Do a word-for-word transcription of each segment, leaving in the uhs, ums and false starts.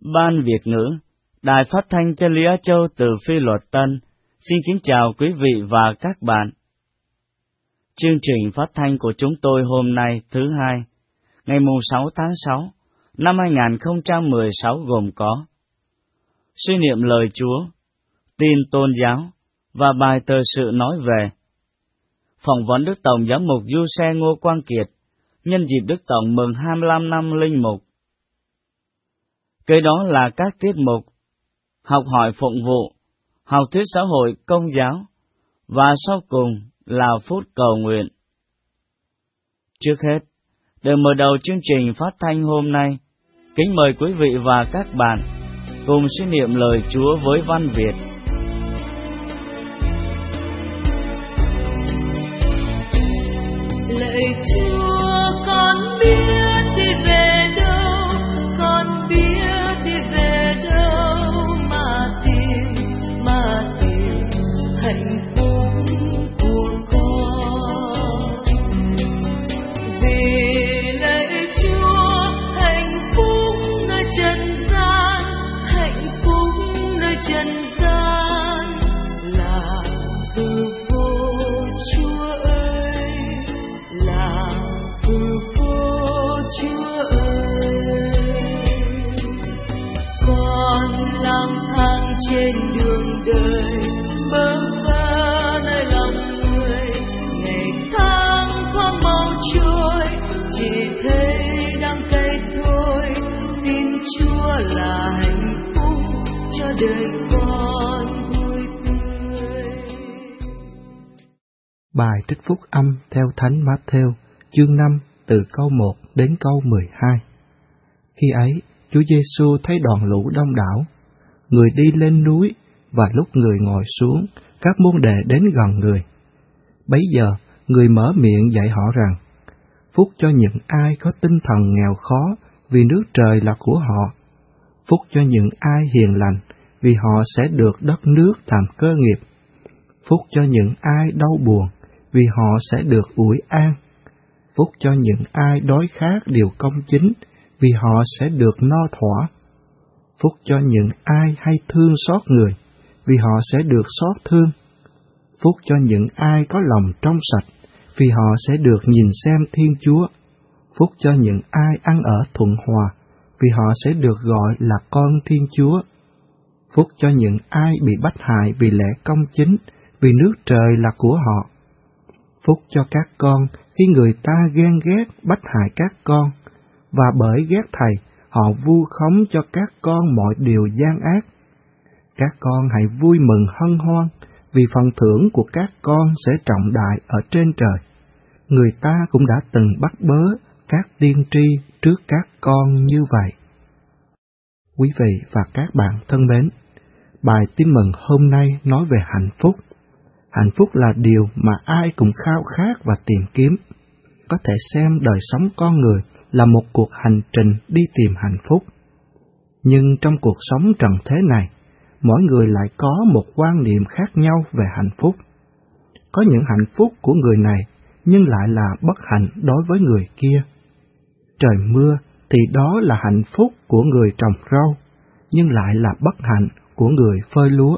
Ban Việt ngữ, Đài Phát thanh Chân lý Á Châu từ Phi Luật Tân, xin kính chào quý vị và các bạn. Chương trình phát thanh của chúng tôi hôm nay thứ hai, ngày sáu tháng sáu, năm hai nghìn không trăm mười sáu gồm có suy niệm lời Chúa, tin tôn giáo và bài tờ sự nói về. Phỏng vấn Đức Tổng Giám mục Du Xe Ngô Quang Kiệt, nhân dịp Đức Tổng mừng hai mươi lăm năm linh mục. Kế đó là các tiết mục học hỏi phụng vụ, học thuyết xã hội công giáo, và sau cùng là phút cầu nguyện. Trước hết, để mở đầu chương trình phát thanh hôm nay, kính mời quý vị và các bạn cùng suy niệm lời Chúa với văn Việt. Lạy Chúa, con biết đi về đâu, con biết đi về đâu mà tìm, mà tìm hạnh phúc của con. Vì lạy Chúa, hạnh phúc nơi trần gian, hạnh phúc nơi trần gian là từ vô Chúa ơi, là từ vô Chúa ơi. Con lang thang trên đường đời, bơ vơ nơi lòng người, ngày tháng thoáng mau trôi, chỉ thấy đắng cay thôi. Xin Chúa là hạnh phúc cho đời con vui tươi. Bài trích phúc âm theo Thánh Mát-thêu, chương năm, từ câu một đến câu mười hai. Khi ấy, Chúa Giêsu thấy đoàn lũ đông đảo, người đi lên núi, và lúc người ngồi xuống, các môn đệ đến gần người. Bấy giờ, người mở miệng dạy họ rằng, phúc cho những ai có tinh thần nghèo khó, vì nước trời là của họ. Phúc cho những ai hiền lành, vì họ sẽ được đất nước làm cơ nghiệp. Phúc cho những ai đau buồn, vì họ sẽ được ủi an. Phúc cho những ai đói khát điều công chính, vì họ sẽ được no thỏa. Phúc cho những ai hay thương xót người, vì họ sẽ được xót thương. Phúc cho những ai có lòng trong sạch, vì họ sẽ được nhìn xem Thiên Chúa. Phúc cho những ai ăn ở thuận hòa, vì họ sẽ được gọi là con Thiên Chúa. Phúc cho những ai bị bách hại vì lẽ công chính, vì nước trời là của họ. Phúc cho các con khi người ta ghen ghét bách hại các con, và bởi ghét Thầy, họ vu khống cho các con mọi điều gian ác. Các con hãy vui mừng hân hoan, vì phần thưởng của các con sẽ trọng đại ở trên trời. Người ta cũng đã từng bắt bớ các tiên tri trước các con như vậy. Quý vị và các bạn thân mến, bài tin mừng hôm nay nói về hạnh phúc. Hạnh phúc là điều mà ai cũng khao khát và tìm kiếm. Có thể xem đời sống con người là một cuộc hành trình đi tìm hạnh phúc. Nhưng trong cuộc sống trần thế này, mỗi người lại có một quan niệm khác nhau về hạnh phúc. Có những hạnh phúc của người này, nhưng lại là bất hạnh đối với người kia. Trời mưa thì đó là hạnh phúc của người trồng rau, nhưng lại là bất hạnh của người phơi lúa.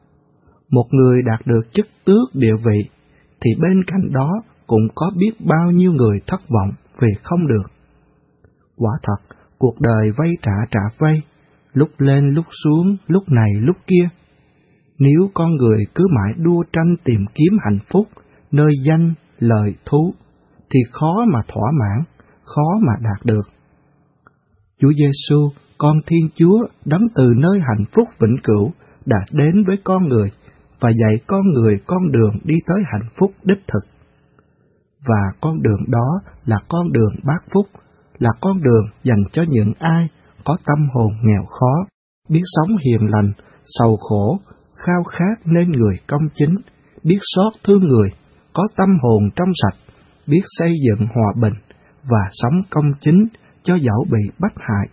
Một người đạt được chức tước địa vị, thì bên cạnh đó cũng có biết bao nhiêu người thất vọng vì không được. Quả thật, cuộc đời vay trả trả vay, lúc lên lúc xuống, lúc này lúc kia. Nếu con người cứ mãi đua tranh tìm kiếm hạnh phúc nơi danh, lợi, thú, thì khó mà thỏa mãn, khó mà đạt được. Chúa Giêsu, con Thiên Chúa, đấng từ nơi hạnh phúc vĩnh cửu, đã đến với con người và dạy con người con đường đi tới hạnh phúc đích thực. Và con đường đó là con đường bát phúc, là con đường dành cho những ai có tâm hồn nghèo khó, biết sống hiền lành, sầu khổ, khao khát nên người công chính, biết xót thương người, có tâm hồn trong sạch, biết xây dựng hòa bình và sống công chính cho dẫu bị bách hại.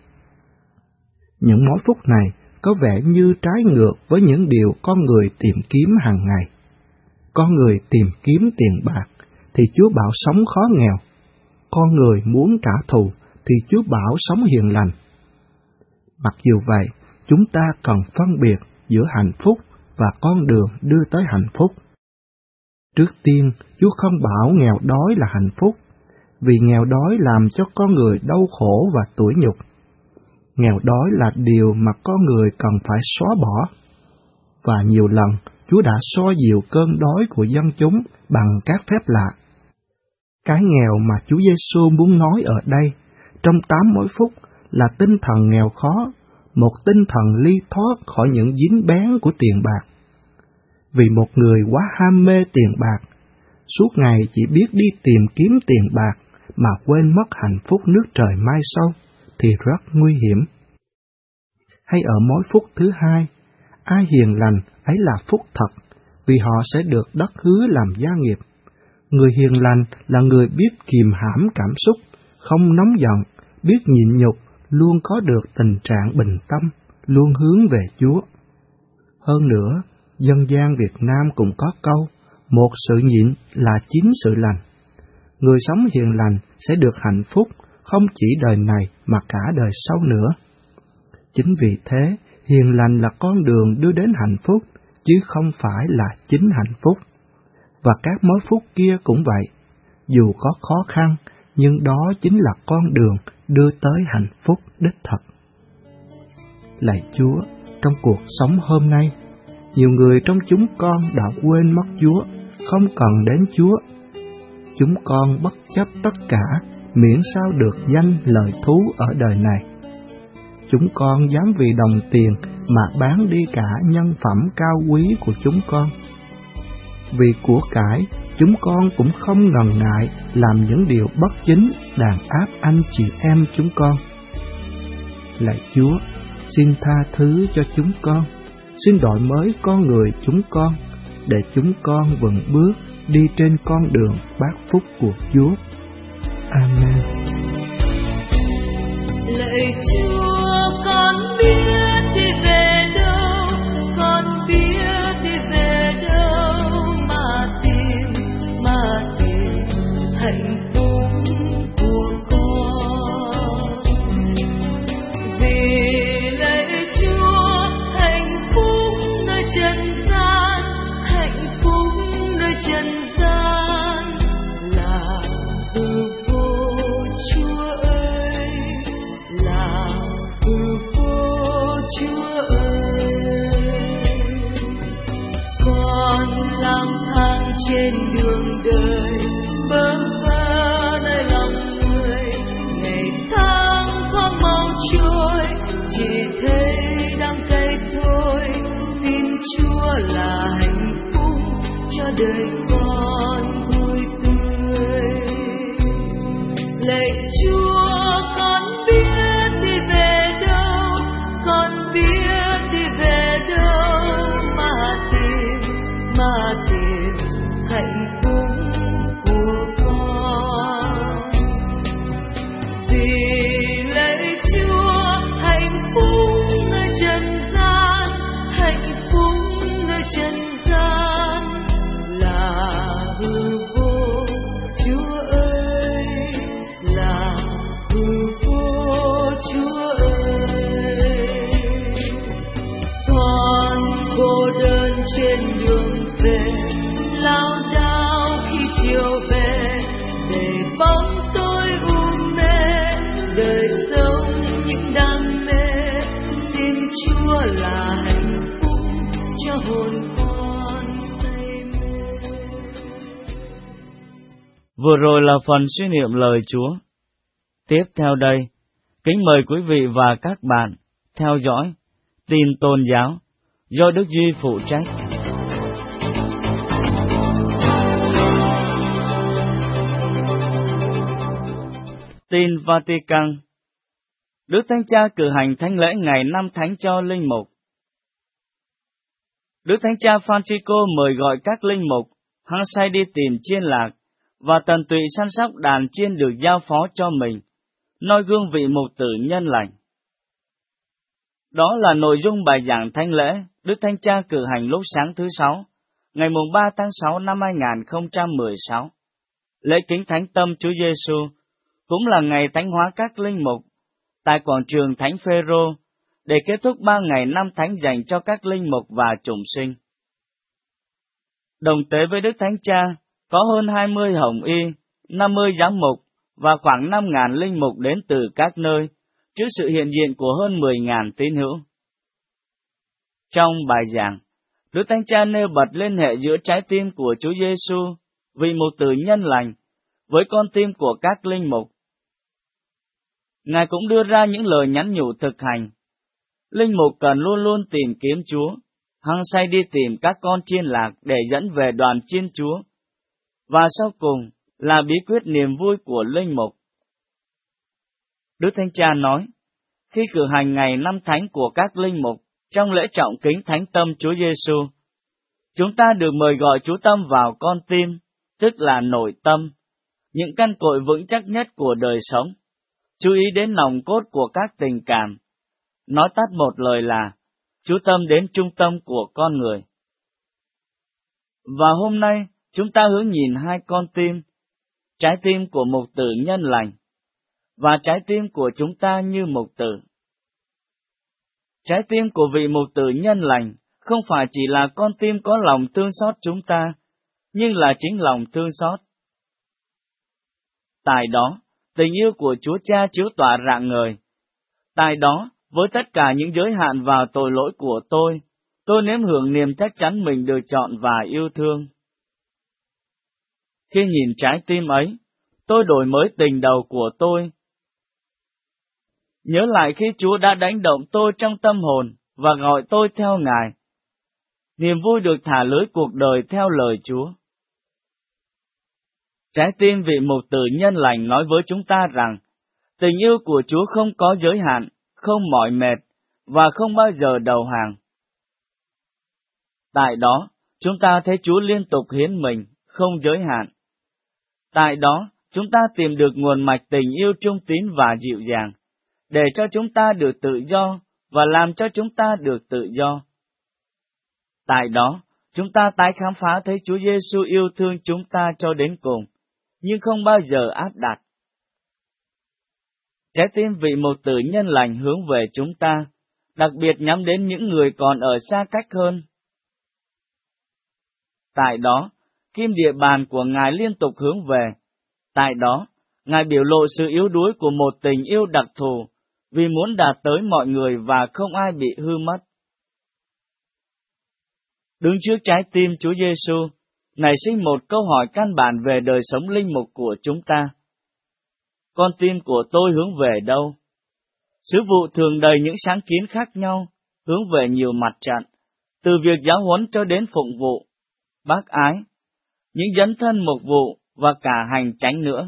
Những mối phúc này có vẻ như trái ngược với những điều con người tìm kiếm hàng ngày. Con người tìm kiếm tiền bạc, thì Chúa bảo sống khó nghèo. Con người muốn trả thù, thì Chúa bảo sống hiền lành. Mặc dù vậy, chúng ta cần phân biệt giữa hạnh phúc và con đường đưa tới hạnh phúc. Trước tiên, Chúa không bảo nghèo đói là hạnh phúc, vì nghèo đói làm cho con người đau khổ và tủi nhục. Nghèo đói là điều mà con người cần phải xóa bỏ. Và nhiều lần, Chúa đã xoa dịu cơn đói của dân chúng bằng các phép lạ. Cái nghèo mà Chúa Giêsu muốn nói ở đây, trong tám mối phúc, là tinh thần nghèo khó, một tinh thần ly thoát khỏi những dính bén của tiền bạc. Vì một người quá ham mê tiền bạc, suốt ngày chỉ biết đi tìm kiếm tiền bạc mà quên mất hạnh phúc nước trời mai sau, thì rất nguy hiểm. Hay ở mối phúc thứ hai, ai hiền lành ấy là phúc thật, vì họ sẽ được đất hứa làm gia nghiệp. Người hiền lành là người biết kìm hãm cảm xúc, không nóng giận, biết nhịn nhục, luôn có được tình trạng bình tâm, luôn hướng về Chúa. Hơn nữa, dân gian Việt Nam cũng có câu, một sự nhịn là chín sự lành. Người sống hiền lành sẽ được hạnh phúc, không chỉ đời này mà cả đời sau nữa. Chính vì thế, hiền lành là con đường đưa đến hạnh phúc, chứ không phải là chính hạnh phúc. Và các mối phúc kia cũng vậy, dù có khó khăn, nhưng đó chính là con đường đưa tới hạnh phúc đích thực. Lạy Chúa, trong cuộc sống hôm nay, nhiều người trong chúng con đã quên mất Chúa, không cần đến Chúa. Chúng con bất chấp tất cả, miễn sao được danh lời thú ở đời này. Chúng con dám vì đồng tiền mà bán đi cả nhân phẩm cao quý của chúng con. Vì của cải, chúng con cũng không ngần ngại làm những điều bất chính đàn áp anh chị em chúng con. Lạy Chúa, xin tha thứ cho chúng con, xin đổi mới con người chúng con, để chúng con vững bước đi trên con đường bát phúc của Chúa. Amen. Lạy Chúa, con biết đi về đâu, con biết đi về đâu mà tìm, mà tìm hạnh phúc của con. Vì lạy Chúa, hạnh phúc nơi trần gian, hạnh phúc nơi trần gian là hư vô. Chúa ơi, là hư vô. Chúa ơi, con lang thang trên đường đời, bơ vơ nơi lòng người, ngày tháng thoáng mau trôi, chỉ thấy đắng cay thôi. Xin Chúa là hạnh phúc cho đời con vui tươi. Lạy Chúa, con biết đi về đâu, con biết đi về đâu mà tìm, mà tìm hạnh phúc của con. Vì lạy Chúa, hạnh phúc nơi trần gian, hạnh phúc nơi trần gian là hư vô. Chúa ơi, là hư vô. Chúa ơi, con cô đơn trên đường về, lao đao khi chiều về, để bóng tôi u mê, đời sống những đam mê. Xin Chúa là hạnh phúc cho hồn con say mê. Vừa rồi là phần suy niệm lời Chúa. Tiếp theo đây, kính mời quý vị và các bạn theo dõi tin tôn giáo do Đức Duy phụ trách. Tin Vatican. Đức Thánh Cha cử hành thánh lễ ngày năm thánh cho linh mục. Đức Thánh Cha Francisco mời gọi các linh mục hăng say đi tìm chiên lạc và tận tụy săn sóc đàn chiên được giao phó cho mình, noi gương vị mục tử nhân lành. Đó là nội dung bài giảng thánh lễ Đức Thánh Cha cử hành lúc sáng thứ Sáu, ngày mùng ba tháng sáu năm hai nghìn không trăm mười sáu. Lễ kính thánh tâm Chúa Giêsu cũng là ngày thánh hóa các linh mục tại quảng trường Thánh Phêrô để kết thúc ba ngày năm thánh dành cho các linh mục và chủng sinh. Đồng tế với Đức Thánh Cha, có hơn hai mươi hồng y, năm mươi giám mục và khoảng năm ngàn linh mục đến từ các nơi, trước sự hiện diện của hơn mười ngàn tín hữu. Trong bài giảng, Đức Thánh Cha nêu bật liên hệ giữa trái tim của Chúa Giêsu, vị mục tử nhân lành, với con tim của các linh mục. Ngài cũng đưa ra những lời nhắn nhủ thực hành. Linh mục cần luôn luôn tìm kiếm Chúa, hăng say đi tìm các con chiên lạc để dẫn về đoàn chiên Chúa. Và sau cùng là bí quyết niềm vui của linh mục. Đức Thánh Cha nói, khi cử hành ngày năm thánh của các linh mục trong lễ trọng kính thánh tâm Chúa Giêsu, chúng ta được mời gọi chú tâm vào con tim, tức là nội tâm, những căn cội vững chắc nhất của đời sống, chú ý đến nòng cốt của các tình cảm. Nói tắt một lời là, chú tâm đến trung tâm của con người. Và hôm nay, chúng ta hướng nhìn hai con tim, trái tim của mục tử nhân lành, và trái tim của chúng ta như mục tử. Trái tim của vị mục tử nhân lành không phải chỉ là con tim có lòng thương xót chúng ta, nhưng là chính lòng thương xót. Tại đó, tình yêu của Chúa Cha chiếu tỏa rạng ngời. Tại đó, với tất cả những giới hạn và tội lỗi của tôi, tôi nếm hưởng niềm chắc chắn mình được chọn và yêu thương. Khi nhìn trái tim ấy, tôi đổi mới tình đầu của tôi. Nhớ lại khi Chúa đã đánh động tôi trong tâm hồn và gọi tôi theo Ngài. Niềm vui được thả lưới cuộc đời theo lời Chúa. Trái tim vị mục tử nhân lành nói với chúng ta rằng, tình yêu của Chúa không có giới hạn, không mỏi mệt, và không bao giờ đầu hàng. Tại đó, chúng ta thấy Chúa liên tục hiến mình, không giới hạn. Tại đó, chúng ta tìm được nguồn mạch tình yêu trung tín và dịu dàng, để cho chúng ta được tự do và làm cho chúng ta được tự do. Tại đó, chúng ta tái khám phá thấy Chúa Giêsu yêu thương chúng ta cho đến cùng, nhưng không bao giờ áp đặt. Trái tim vị mục tử nhân lành hướng về chúng ta, đặc biệt nhắm đến những người còn ở xa cách hơn. Tại đó, kim địa bàn của Ngài liên tục hướng về. Tại đó, Ngài biểu lộ sự yếu đuối của một tình yêu đặc thù, vì muốn đạt tới mọi người và không ai bị hư mất. Đứng trước trái tim Chúa Giêsu, nảy sinh một câu hỏi căn bản về đời sống linh mục của chúng ta. Con tim của tôi hướng về đâu? Sứ vụ thường đầy những sáng kiến khác nhau, hướng về nhiều mặt trận, từ việc giáo huấn cho đến phụng vụ, bác ái, những dấn thân mục vụ và cả hành chánh nữa.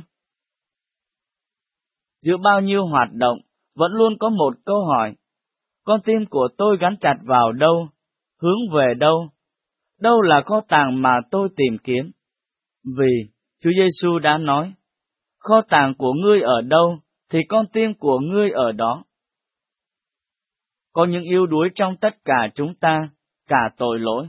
Giữa bao nhiêu hoạt động, vẫn luôn có một câu hỏi, con tim của tôi gắn chặt vào đâu, hướng về đâu, đâu là kho tàng mà tôi tìm kiếm? Vì Chúa Giêsu đã nói, kho tàng của ngươi ở đâu, thì con tim của ngươi ở đó. Có những yếu đuối trong tất cả chúng ta, cả tội lỗi.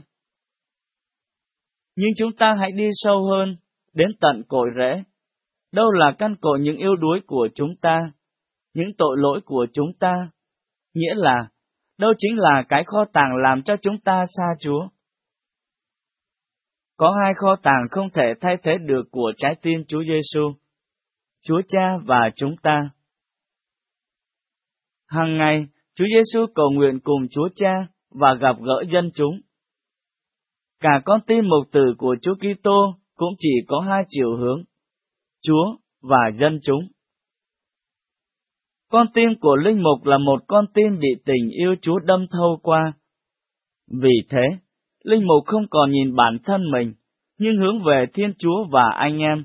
Nhưng chúng ta hãy đi sâu hơn, đến tận cội rễ. Đâu là căn cội những yếu đuối của chúng ta, những tội lỗi của chúng ta? Nghĩa là, đâu chính là cái kho tàng làm cho chúng ta xa Chúa? Có hai kho tàng không thể thay thế được của trái tim Chúa Giêsu, Chúa Cha và chúng ta. Hàng ngày, Chúa Giêsu cầu nguyện cùng Chúa Cha và gặp gỡ dân chúng. Cả con tim mục tử của Chúa Kitô cũng chỉ có hai chiều hướng, Chúa và dân chúng. Con tim của linh mục là một con tim bị tình yêu Chúa đâm thâu qua. Vì thế, linh mục không còn nhìn bản thân mình, nhưng hướng về Thiên Chúa và anh em.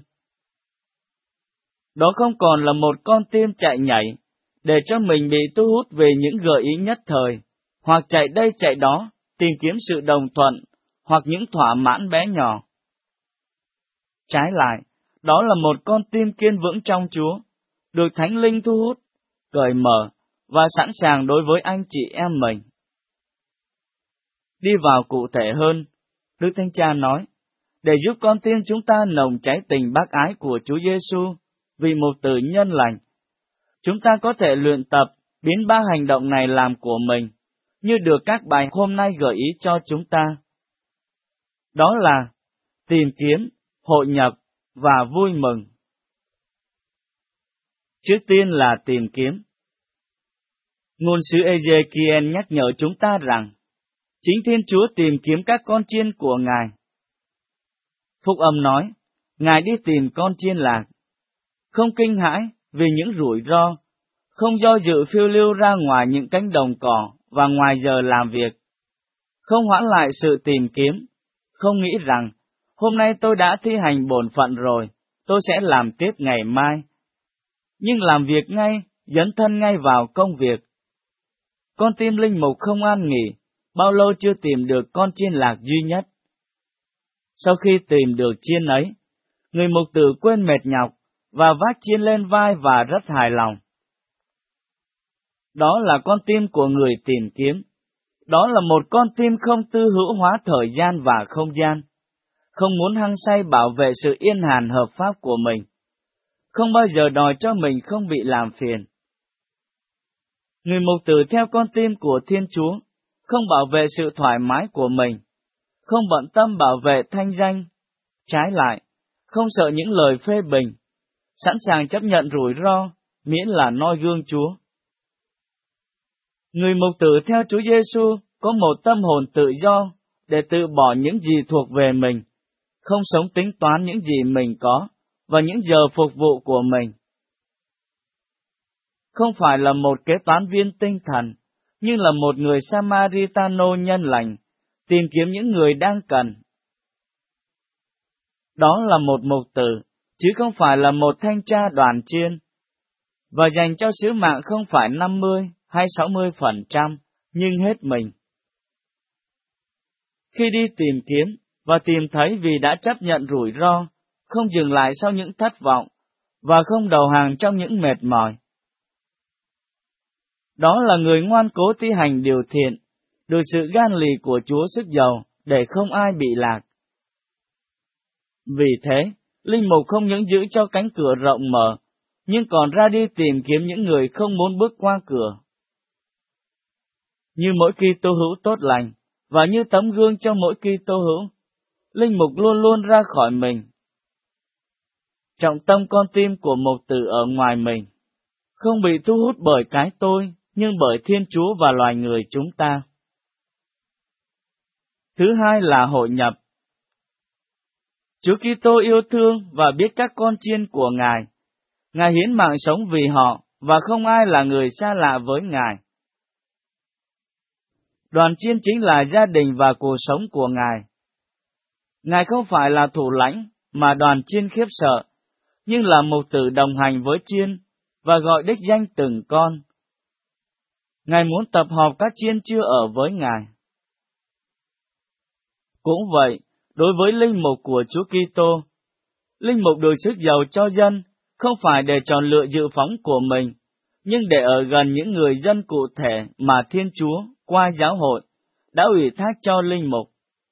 Đó không còn là một con tim chạy nhảy, để cho mình bị thu hút về những gợi ý nhất thời, hoặc chạy đây chạy đó, tìm kiếm sự đồng thuận, hoặc những thỏa mãn bé nhỏ. Trái lại, đó là một con tim kiên vững trong Chúa, được Thánh Linh thu hút, cởi mở, và sẵn sàng đối với anh chị em mình. Đi vào cụ thể hơn, Đức Thánh Cha nói, để giúp con tim chúng ta nồng cháy tình bác ái của Chúa Giêsu vì một từ nhân lành, chúng ta có thể luyện tập biến ba hành động này làm của mình, như được các bài hôm nay gợi ý cho chúng ta. Đó là tìm kiếm, hội nhập và vui mừng. Trước tiên là tìm kiếm. Ngôn sứ Ê-giê-ki-ên nhắc nhở chúng ta rằng, chính Thiên Chúa tìm kiếm các con chiên của Ngài. Phúc âm nói, Ngài đi tìm con chiên lạc. Không kinh hãi vì những rủi ro, không do dự phiêu lưu ra ngoài những cánh đồng cỏ và ngoài giờ làm việc. Không hoãn lại sự tìm kiếm, không nghĩ rằng, hôm nay tôi đã thi hành bổn phận rồi, tôi sẽ làm tiếp ngày mai. Nhưng làm việc ngay, dấn thân ngay vào công việc. Con tim linh mục không an nghỉ, bao lâu chưa tìm được con chiên lạc duy nhất. Sau khi tìm được chiên ấy, người mục tử quên mệt nhọc, và vác chiên lên vai và rất hài lòng. Đó là con tim của người tìm kiếm. Đó là một con tim không tư hữu hóa thời gian và không gian, không muốn hăng say bảo vệ sự yên hàn hợp pháp của mình, không bao giờ đòi cho mình không bị làm phiền. Người mục tử theo con tim của Thiên Chúa, không bảo vệ sự thoải mái của mình, không bận tâm bảo vệ thanh danh, trái lại, không sợ những lời phê bình, sẵn sàng chấp nhận rủi ro, miễn là noi gương Chúa. Người mục tử theo Chúa Giêsu có một tâm hồn tự do để tự bỏ những gì thuộc về mình, không sống tính toán những gì mình có và những giờ phục vụ của mình. Không phải là một kế toán viên tinh thần, nhưng là một người Samaritano nhân lành, tìm kiếm những người đang cần. Đó là một mục tử, chứ không phải là một thanh tra đoàn chiên, và dành cho sứ mạng không phải năm mươi hay sáu mươi phần trăm, nhưng hết mình. Khi đi tìm kiếm và tìm thấy vì đã chấp nhận rủi ro, không dừng lại sau những thất vọng, và không đầu hàng trong những mệt mỏi. Đó là người ngoan cố thi hành điều thiện, được sự gan lì của Chúa sức dầu để không ai bị lạc. Vì thế, linh mục không những giữ cho cánh cửa rộng mở, nhưng còn ra đi tìm kiếm những người không muốn bước qua cửa. Như mỗi Kitô hữu tốt lành, và như tấm gương cho mỗi Kitô hữu, linh mục luôn luôn ra khỏi mình. Trọng tâm con tim của mục tử ở ngoài mình, không bị thu hút bởi cái tôi, nhưng bởi Thiên Chúa và loài người chúng ta. Thứ hai là hội nhập. Chúa Kitô yêu thương và biết các con chiên của Ngài. Ngài hiến mạng sống vì họ, và không ai là người xa lạ với Ngài. Đoàn chiên chính là gia đình và cuộc sống của Ngài. Ngài không phải là thủ lãnh, mà đoàn chiên khiếp sợ, nhưng là mục tử đồng hành với chiên, và gọi đích danh từng con. Ngài muốn tập hợp các chiên chưa ở với Ngài. Cũng vậy, đối với linh mục của Chúa Kitô, linh mục được sức dầu cho dân, không phải để chọn lựa dự phóng của mình, nhưng để ở gần những người dân cụ thể mà Thiên Chúa, qua giáo hội, đã ủy thác cho linh mục.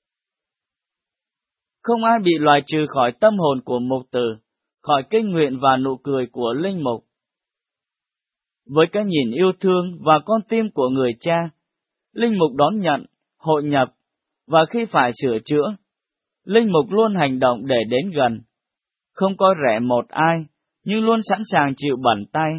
Không ai bị loại trừ khỏi tâm hồn của mục tử, khỏi kinh nguyện và nụ cười của linh mục. Với cái nhìn yêu thương và con tim của người cha, linh mục đón nhận, hội nhập, và khi phải sửa chữa, linh mục luôn hành động để đến gần, không coi rẻ một ai, nhưng luôn sẵn sàng chịu bẩn tay.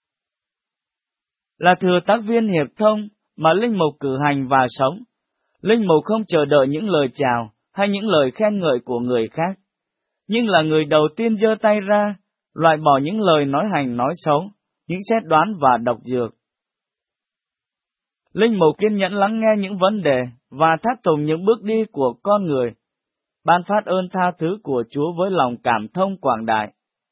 Là thừa tác viên hiệp thông mà linh mục cử hành và sống, linh mục không chờ đợi những lời chào hay những lời khen ngợi của người khác, nhưng là người đầu tiên giơ tay ra, loại bỏ những lời nói hành nói xấu, những xét đoán và độc dược. Linh mục kiên nhẫn lắng nghe những vấn đề và tháp tùng những bước đi của con người, ban phát ơn tha thứ của Chúa với lòng cảm thông quảng đại.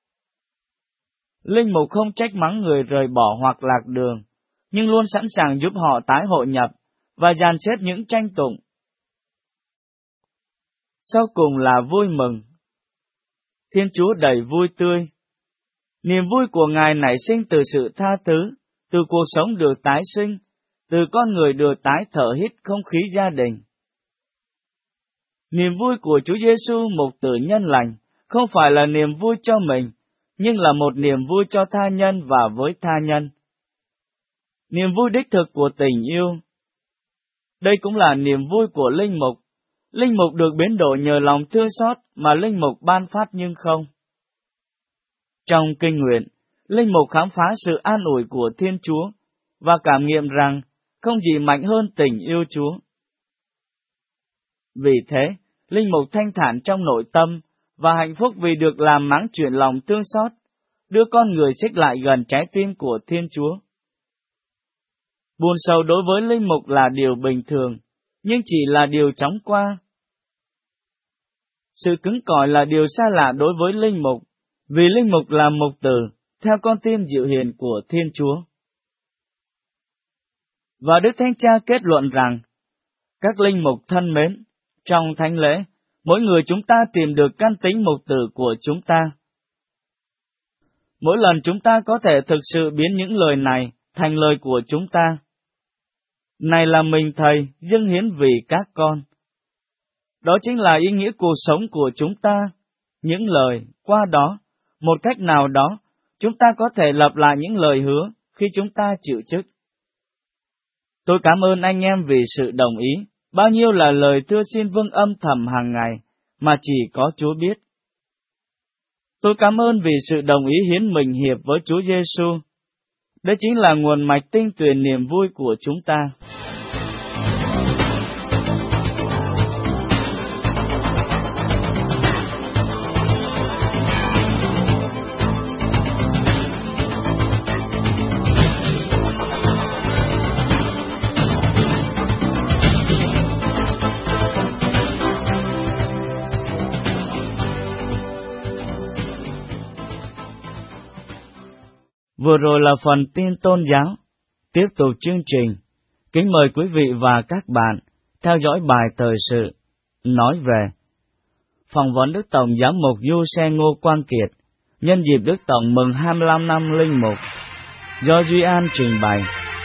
Linh mục không trách mắng người rời bỏ hoặc lạc đường, nhưng luôn sẵn sàng giúp họ tái hội nhập và dàn xếp những tranh tụng. Sau cùng là vui mừng. Thiên Chúa đầy vui tươi. Niềm vui của Ngài nảy sinh từ sự tha thứ, từ cuộc sống được tái sinh, từ con người được tái thở hít không khí gia đình. Niềm vui của Chúa Giêsu mục tử nhân lành không phải là niềm vui cho mình, nhưng là một niềm vui cho tha nhân và với tha nhân. niềm vui đích thực của tình yêu. Đây cũng là niềm vui của linh mục. Linh mục được biến đổi nhờ lòng thương xót mà linh mục ban phát nhưng không. Trong kinh nguyện, linh mục khám phá sự an ủi của Thiên Chúa và cảm nghiệm rằng không gì mạnh hơn tình yêu Chúa. Vì thế, linh mục thanh thản trong nội tâm và hạnh phúc vì được làm máng chuyển lòng thương xót, đưa con người xích lại gần trái tim của Thiên Chúa. Buồn sầu đối với linh mục là điều bình thường, nhưng chỉ là điều chóng qua. Sự cứng cỏi là điều xa lạ đối với linh mục, vì linh mục là mục tử, theo con tim dịu hiền của Thiên Chúa. Và Đức Thánh Cha kết luận rằng, các linh mục thân mến, trong thánh lễ, mỗi người chúng ta tìm được căn tính mục tử của chúng ta. Mỗi lần chúng ta có thể thực sự biến những lời này thành lời của chúng ta. Này là mình Thầy dâng hiến vì các con. Đó chính là ý nghĩa cuộc sống của chúng ta. Những lời, qua đó, một cách nào đó, chúng ta có thể lặp lại những lời hứa khi chúng ta chịu chức. Tôi cảm ơn anh em vì sự đồng ý. Bao nhiêu là lời thưa xin vâng âm thầm hàng ngày, mà chỉ có Chúa biết. Tôi cảm ơn vì sự đồng ý hiến mình hiệp với Chúa Giêsu. Đây chính là nguồn mạch tinh tuyền niềm vui của chúng ta. Vừa rồi là phần tin tôn giáo. Tiếp tục chương trình, kính mời quý vị và các bạn theo dõi bài thời sự nói về phỏng vấn Đức Tổng Giám mục Giuse Ngô Quang Kiệt nhân dịp Đức Tổng mừng hai mươi lăm năm linh mục, do Duy An trình bày.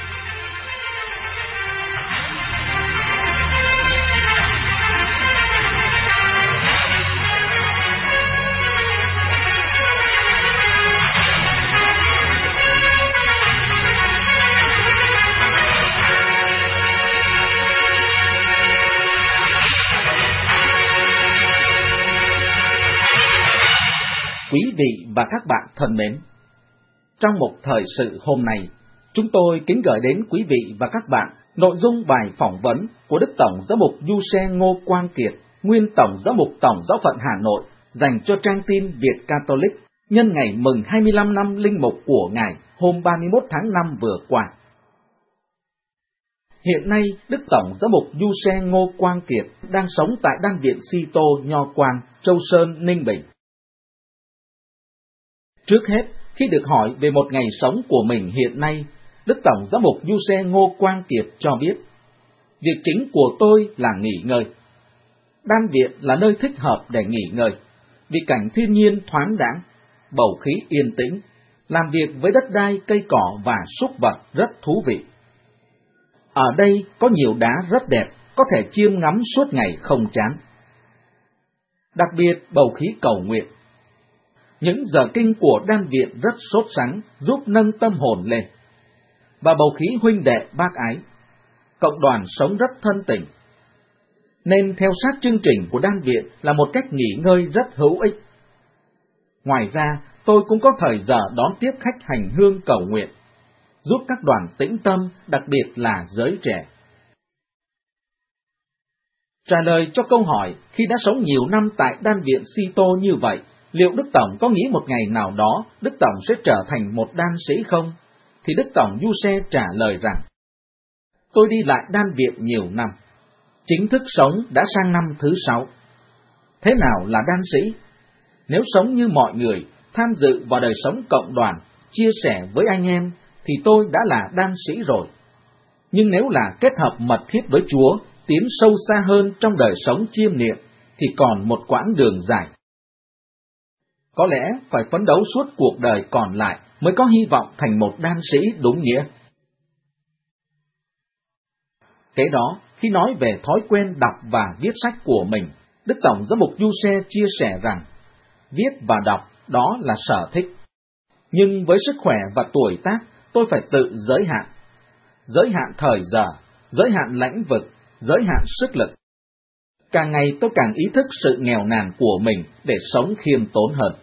Quý vị và các bạn thân mến, trong một thời sự hôm nay, chúng tôi kính gửi đến quý vị và các bạn nội dung bài phỏng vấn của Đức Tổng Giám mục Giuse Ngô Quang Kiệt, nguyên Tổng Giám mục Tổng Giáo phận Hà Nội, dành cho trang tin Việt Catholic nhân ngày mừng hai mươi lăm năm linh mục của Ngài hôm ba mươi mốt tháng năm vừa qua. Hiện nay, Đức Tổng Giám mục Giuse Ngô Quang Kiệt đang sống tại Đan viện Si Tô Nho Quang, Châu Sơn, Ninh Bình. Trước hết, khi được hỏi về một ngày sống của mình hiện nay, Đức Tổng Giám mục Giuse Ngô Quang Kiệt cho biết, việc chính của tôi là nghỉ ngơi. Đan viện là nơi thích hợp để nghỉ ngơi, vì cảnh thiên nhiên thoáng đãng, bầu khí yên tĩnh, làm việc với đất đai, cây cỏ và súc vật rất thú vị. Ở đây có nhiều đá rất đẹp, có thể chiêm ngắm suốt ngày không chán. Đặc biệt bầu khí cầu nguyện. Những giờ kinh của đan viện rất sốt sắng, giúp nâng tâm hồn lên. Và bầu khí huynh đệ bác ái. Cộng đoàn sống rất thân tình. Nên theo sát chương trình của đan viện là một cách nghỉ ngơi rất hữu ích. Ngoài ra, tôi cũng có thời giờ đón tiếp khách hành hương cầu nguyện, giúp các đoàn tĩnh tâm, đặc biệt là giới trẻ. Trả lời cho câu hỏi, khi đã sống nhiều năm tại đan viện Si Tô như vậy, liệu Đức Tổng có nghĩ một ngày nào đó Đức Tổng sẽ trở thành một đan sĩ không? Thì Đức Tổng Giuse trả lời rằng, tôi đi lại đan viện nhiều năm, chính thức sống đã sang năm thứ sáu. Thế nào là đan sĩ? Nếu sống như mọi người, tham dự vào đời sống cộng đoàn, chia sẻ với anh em, thì tôi đã là đan sĩ rồi. Nhưng nếu là kết hợp mật thiết với Chúa, tiến sâu xa hơn trong đời sống chiêm niệm, thì còn một quãng đường dài. Có lẽ phải phấn đấu suốt cuộc đời còn lại mới có hy vọng thành một đan sĩ đúng nghĩa. Kế đó, khi nói về thói quen đọc và viết sách của mình, Đức Tổng Giám mục Giuse chia sẻ rằng, viết và đọc đó là sở thích. Nhưng với sức khỏe và tuổi tác, tôi phải tự giới hạn. giới hạn thời giờ, giới hạn lãnh vực, giới hạn sức lực. Càng ngày tôi càng ý thức sự nghèo nàn của mình để sống khiêm tốn hơn.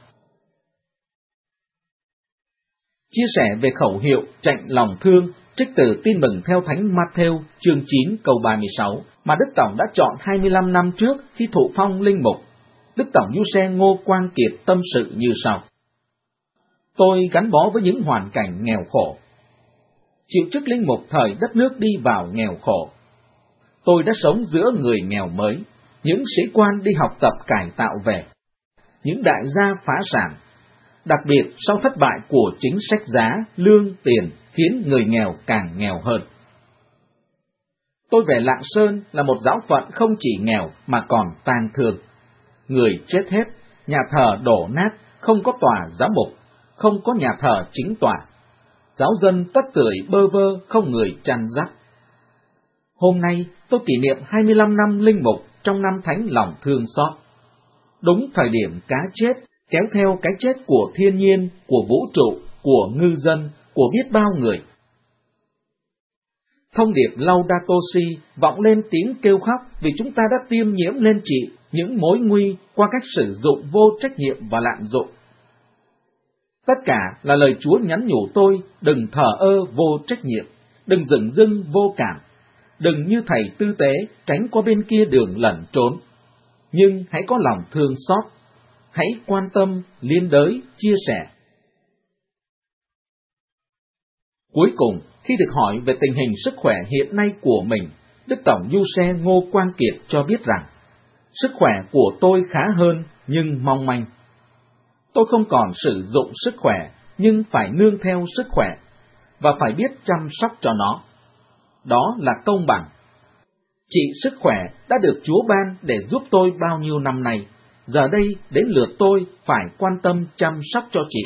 Chia sẻ về khẩu hiệu chạnh lòng thương trích từ Tin mừng theo Thánh Ma-thêu chương chín câu ba mươi sáu mà Đức Tổng đã chọn hai mươi lăm năm trước khi thụ phong linh mục. Đức Tổng Giuse Ngô Quang Kiệt tâm sự như sau: Tôi gắn bó với những hoàn cảnh nghèo khổ. Chịu chức linh mục thời đất nước đi vào nghèo khổ. Tôi đã sống giữa người nghèo mới, những sĩ quan đi học tập cải tạo về, những đại gia phá sản. Đặc biệt sau thất bại của chính sách giá, lương, tiền khiến người nghèo càng nghèo hơn. Tôi về Lạng Sơn là một giáo phận không chỉ nghèo mà còn tang thương. Người chết hết, nhà thờ đổ nát, không có tòa giám mục, không có nhà thờ chính tòa. Giáo dân tất tưởi bơ vơ, không người chăn dắt. Hôm nay tôi kỷ niệm hai mươi lăm năm linh mục trong năm thánh lòng thương xót. Đúng thời điểm cá chết, kéo theo cái chết của thiên nhiên, của vũ trụ, của ngư dân, của biết bao người. Thông điệp Laudato Si vọng lên tiếng kêu khóc vì chúng ta đã tiêm nhiễm lên trị những mối nguy qua cách sử dụng vô trách nhiệm và lạm dụng. Tất cả là lời Chúa nhắn nhủ tôi đừng thờ ơ vô trách nhiệm, đừng dửng dưng vô cảm, đừng như thầy tư tế tránh qua bên kia đường lẩn trốn, nhưng hãy có lòng thương xót, hãy quan tâm, liên đới, chia sẻ. Cuối cùng, khi được hỏi về tình hình sức khỏe hiện nay của mình, Đức Tổng Giuse Ngô Quang Kiệt cho biết rằng, sức khỏe của tôi khá hơn nhưng mong manh. Tôi không còn sử dụng sức khỏe, nhưng phải nương theo sức khỏe, và phải biết chăm sóc cho nó. Đó là công bằng. Chị sức khỏe đã được Chúa ban để giúp tôi bao nhiêu năm nay, giờ đây đến lượt tôi phải quan tâm chăm sóc cho chị.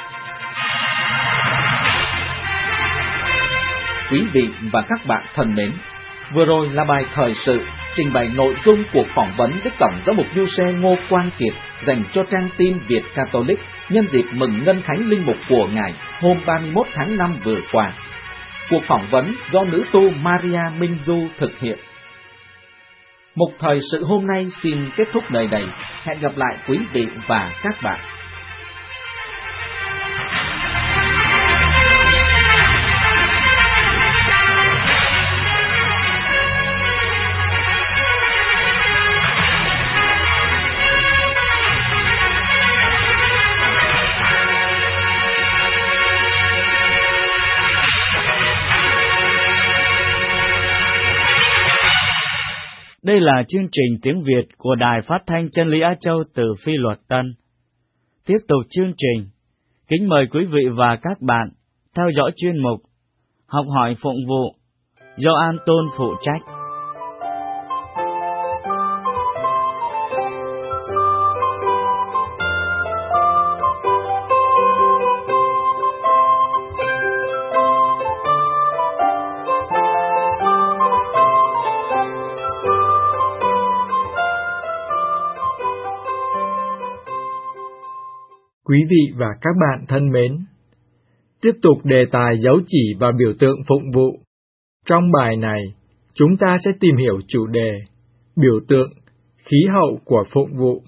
Quý vị và các bạn thân mến, vừa rồi là bài thời sự trình bày nội dung cuộc phỏng vấn Đức Tổng Giám mục Giuse Ngô Quang Kiệt dành cho trang tin Việt Catholic nhân dịp mừng Ngân Thánh Linh Mục của Ngài hôm ba mươi mốt tháng năm vừa qua. Cuộc phỏng vấn do nữ tu Maria Minh Du thực hiện. Mục thời sự hôm nay xin kết thúc nơi đây. Hẹn gặp lại quý vị và các bạn. Đây là chương trình tiếng Việt của Đài Phát thanh Chân lý Á Châu từ Phi Luật Tân. Tiếp tục chương trình, kính mời quý vị và các bạn theo dõi chuyên mục Học hỏi phụng vụ do An Tôn phụ trách. Quý vị và các bạn thân mến, tiếp tục đề tài dấu chỉ và biểu tượng phụng vụ. Trong bài này, chúng ta sẽ tìm hiểu chủ đề biểu tượng, khí hậu của phụng vụ.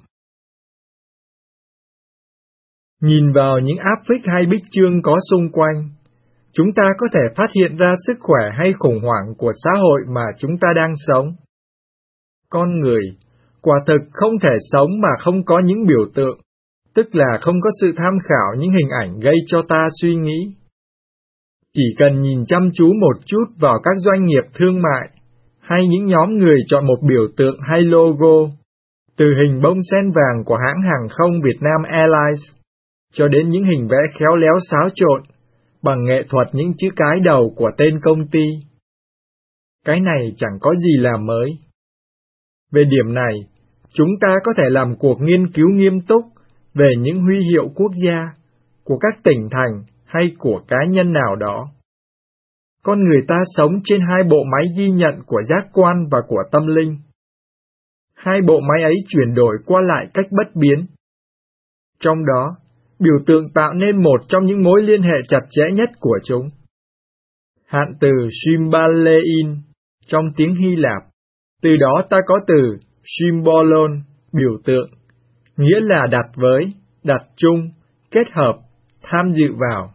Nhìn vào những áp phích hay bích chương có xung quanh, chúng ta có thể phát hiện ra sức khỏe hay khủng hoảng của xã hội mà chúng ta đang sống. Con người, quả thực không thể sống mà không có những biểu tượng, tức là không có sự tham khảo những hình ảnh gây cho ta suy nghĩ. Chỉ cần nhìn chăm chú một chút vào các doanh nghiệp thương mại, hay những nhóm người chọn một biểu tượng hay logo, từ hình bông sen vàng của hãng hàng không Vietnam Airlines, cho đến những hình vẽ khéo léo xáo trộn, bằng nghệ thuật những chữ cái đầu của tên công ty. Cái này chẳng có gì là mới. Về điểm này, chúng ta có thể làm cuộc nghiên cứu nghiêm túc về những huy hiệu quốc gia, của các tỉnh thành hay của cá nhân nào đó. Con người ta sống trên hai bộ máy ghi nhận của giác quan và của tâm linh. Hai bộ máy ấy chuyển đổi qua lại cách bất biến. Trong đó, biểu tượng tạo nên một trong những mối liên hệ chặt chẽ nhất của chúng. hạn từ symbalein trong tiếng Hy Lạp. Từ đó ta có từ symbolon, biểu tượng, nghĩa là đặt với, đặt chung, kết hợp, tham dự vào.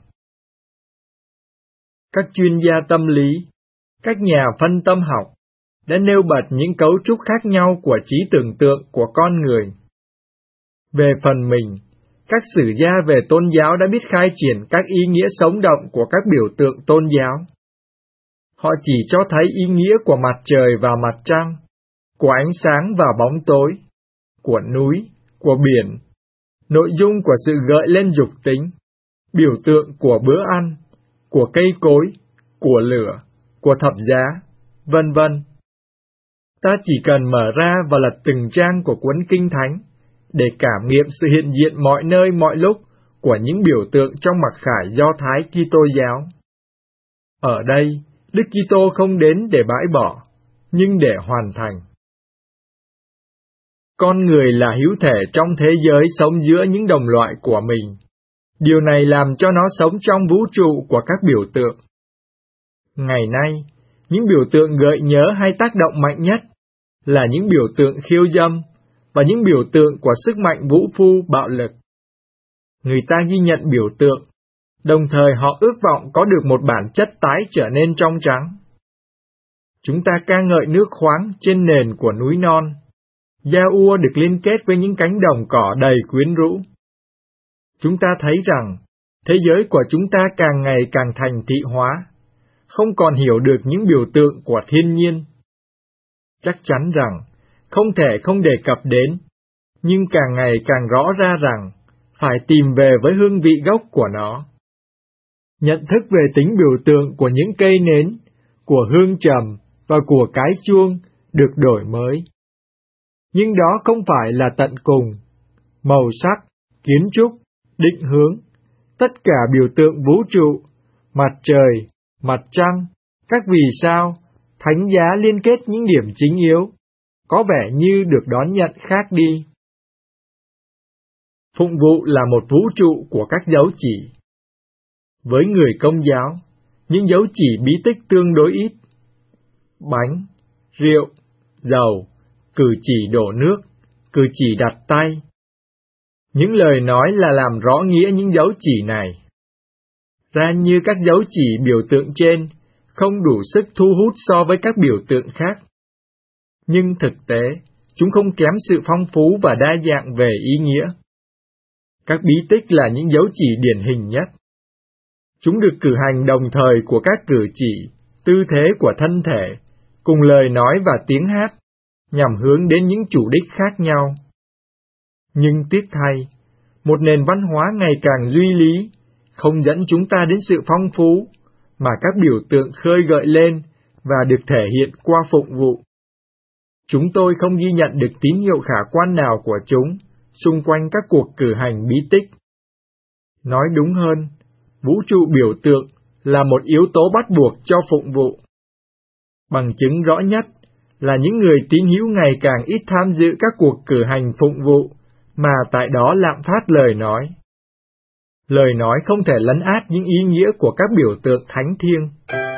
Các chuyên gia tâm lý, các nhà phân tâm học đã nêu bật những cấu trúc khác nhau của trí tưởng tượng của con người. Về phần mình, các sử gia về tôn giáo đã biết khai triển các ý nghĩa sống động của các biểu tượng tôn giáo. Họ chỉ cho thấy ý nghĩa của mặt trời và mặt trăng, của ánh sáng và bóng tối, của núi, của biển, nội dung của sự gợi lên dục tính, biểu tượng của bữa ăn, của cây cối, của lửa, của thập giá, vân vân. Ta chỉ cần mở ra và lật từng trang của cuốn Kinh Thánh để cảm nghiệm sự hiện diện mọi nơi mọi lúc của những biểu tượng trong mặc khải Do Thái Kitô giáo. Ở đây, Đức Kitô không đến để bãi bỏ, nhưng để hoàn thành. Con người là hữu thể trong thế giới sống giữa những đồng loại của mình. Điều này làm cho nó sống trong vũ trụ của các biểu tượng. Ngày nay, những biểu tượng gợi nhớ hay tác động mạnh nhất là những biểu tượng khiêu dâm và những biểu tượng của sức mạnh vũ phu bạo lực. Người ta ghi nhận biểu tượng, đồng thời họ ước vọng có được một bản chất tái trở nên trong trắng. Chúng ta ca ngợi nước khoáng trên nền của núi non. Da ua được liên kết với những cánh đồng cỏ đầy quyến rũ. Chúng ta thấy rằng, thế giới của chúng ta càng ngày càng thành thị hóa, không còn hiểu được những biểu tượng của thiên nhiên. Chắc chắn rằng, không thể không đề cập đến, nhưng càng ngày càng rõ ra rằng, phải tìm về với hương vị gốc của nó. Nhận thức về tính biểu tượng của những cây nến, của hương trầm và của cái chuông được đổi mới. Nhưng đó không phải là tận cùng. Màu sắc, kiến trúc, định hướng, tất cả biểu tượng vũ trụ, mặt trời, mặt trăng, các vì sao, thánh giá liên kết những điểm chính yếu, có vẻ như được đón nhận khác đi. Phụng vụ là một vũ trụ của các dấu chỉ. Với người Công giáo, những dấu chỉ bí tích tương đối ít. Bánh, rượu, dầu, cử chỉ đổ nước, cử chỉ đặt tay. Những lời nói là làm rõ nghĩa những dấu chỉ này. Ra như các dấu chỉ biểu tượng trên, không đủ sức thu hút so với các biểu tượng khác. Nhưng thực tế, chúng không kém sự phong phú và đa dạng về ý nghĩa. Các bí tích là những dấu chỉ điển hình nhất. Chúng được cử hành đồng thời của các cử chỉ, tư thế của thân thể, cùng lời nói và tiếng hát, nhằm hướng đến những chủ đích khác nhau. Nhưng tiếc thay, một nền văn hóa ngày càng duy lý, không dẫn chúng ta đến sự phong phú, mà các biểu tượng khơi gợi lên và được thể hiện qua phụng vụ. Chúng tôi không ghi nhận được tín hiệu khả quan nào của chúng xung quanh các cuộc cử hành bí tích. Nói đúng hơn, vũ trụ biểu tượng là một yếu tố bắt buộc cho phụng vụ. Bằng chứng rõ nhất là những người tín hữu ngày càng ít tham dự các cuộc cử hành phụng vụ, mà tại đó lạm phát lời nói. Lời nói không thể lấn át những ý nghĩa của các biểu tượng thánh thiêng.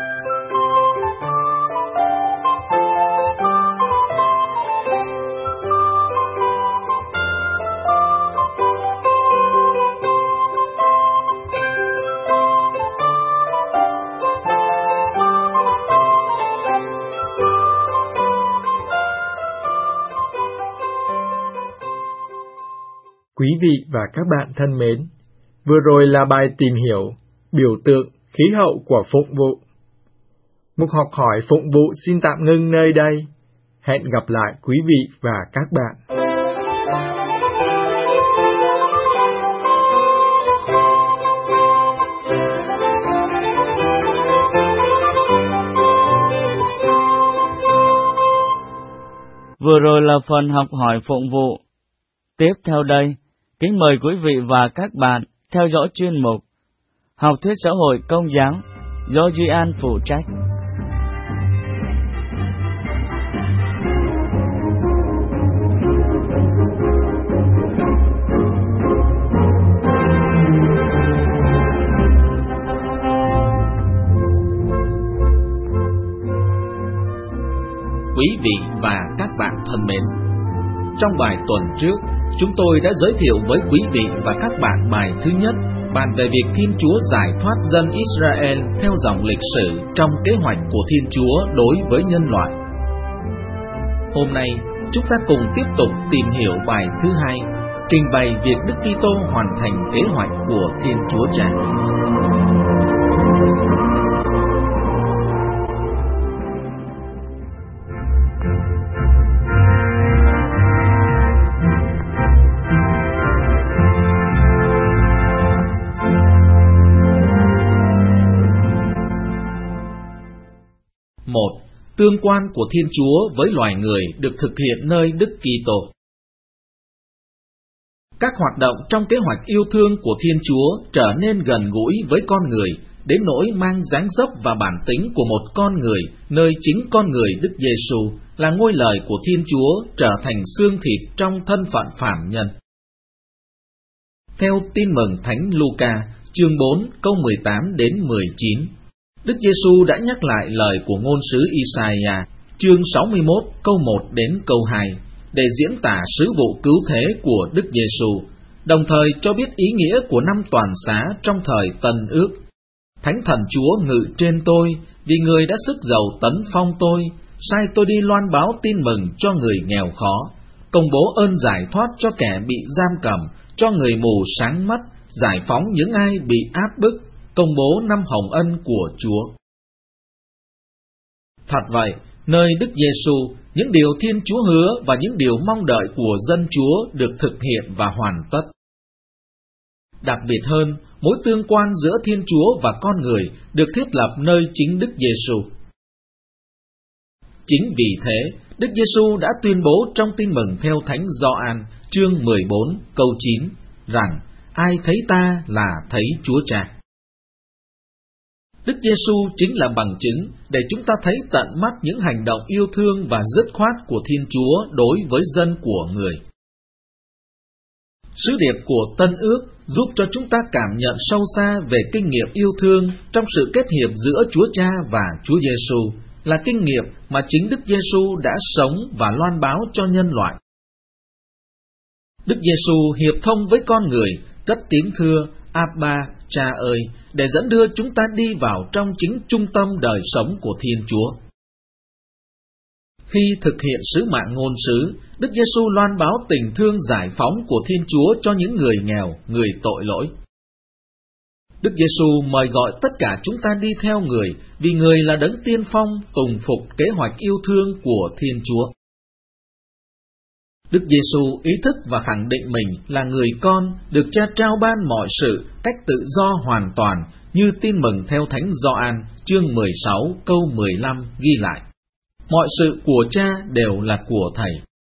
Quý vị và các bạn thân mến, vừa rồi là bài tìm hiểu biểu tượng khí hậu của phụng vụ. Mục học hỏi phụng vụ xin tạm ngưng nơi đây. Hẹn gặp lại quý vị và các bạn. Vừa rồi là phần học hỏi phụng vụ. Tiếp theo đây, kính mời quý vị và các bạn theo dõi chuyên mục Học thuyết xã hội công giáo do Duy An phụ trách. quý vị và các bạn thân mến. Trong bài tuần trước, chúng tôi đã giới thiệu với quý vị và các bạn bài thứ nhất, bàn về việc Thiên Chúa giải thoát dân Israel theo dòng lịch sử trong kế hoạch của Thiên Chúa đối với nhân loại. Hôm nay, chúng ta cùng tiếp tục tìm hiểu bài thứ hai, trình bày việc Đức Kitô hoàn thành kế hoạch của Thiên Chúa Cha. Một. Tương quan của Thiên Chúa với loài người được thực hiện nơi Đức Kitô. Các hoạt động trong kế hoạch yêu thương của Thiên Chúa trở nên gần gũi với con người, đến nỗi mang dáng dấp và bản tính của một con người, nơi chính con người Đức Giêsu là ngôi lời của Thiên Chúa trở thành xương thịt trong thân phận phàm nhân. Theo Tin mừng Thánh Luca, chương bốn, câu mười tám đến mười chín, Đức Giêsu đã nhắc lại lời của ngôn sứ Isaiah, chương sáu mươi mốt, câu một đến câu hai, để diễn tả sứ vụ cứu thế của Đức Giêsu, đồng thời cho biết ý nghĩa của năm toàn xá trong thời Tân Ước. Thánh Thần Chúa ngự trên tôi, vì Người đã sức dầu tấn phong tôi, sai tôi đi loan báo tin mừng cho người nghèo khó, công bố ơn giải thoát cho kẻ bị giam cầm, cho người mù sáng mắt, giải phóng những ai bị áp bức, công bố năm hồng ân của Chúa. Thật vậy, nơi Đức Giêsu, những điều Thiên Chúa hứa và những điều mong đợi của dân Chúa được thực hiện và hoàn tất. Đặc biệt hơn, mối tương quan giữa Thiên Chúa và con người được thiết lập nơi chính Đức Giêsu. Chính vì thế, Đức Giêsu đã tuyên bố trong Tin mừng theo Thánh Gioan, chương mười bốn, câu chín, rằng ai thấy ta là thấy Chúa Cha. Đức Giêsu chính là bằng chứng để chúng ta thấy tận mắt những hành động yêu thương và dứt khoát của Thiên Chúa đối với dân của người. Sứ điệp của Tân Ước giúp cho chúng ta cảm nhận sâu xa về kinh nghiệm yêu thương trong sự kết hiệp giữa Chúa Cha và Chúa Giêsu, là kinh nghiệm mà chính Đức Giêsu đã sống và loan báo cho nhân loại. Đức Giêsu hiệp thông với con người, cất tiếng thưa Abba, Cha ơi, để dẫn đưa chúng ta đi vào trong chính trung tâm đời sống của Thiên Chúa. Khi thực hiện sứ mạng ngôn sứ, Đức Giêsu loan báo tình thương giải phóng của Thiên Chúa cho những người nghèo, người tội lỗi. Đức Giêsu mời gọi tất cả chúng ta đi theo Người, vì Người là đấng tiên phong tùng phục kế hoạch yêu thương của Thiên Chúa. Đức Giêsu ý thức và khẳng định mình là người con được Cha trao ban mọi sự cách tự do hoàn toàn, như Tin mừng theo Thánh Gioan, chương mười sáu, câu mười lăm ghi lại. Mọi sự của Cha đều là của Thầy.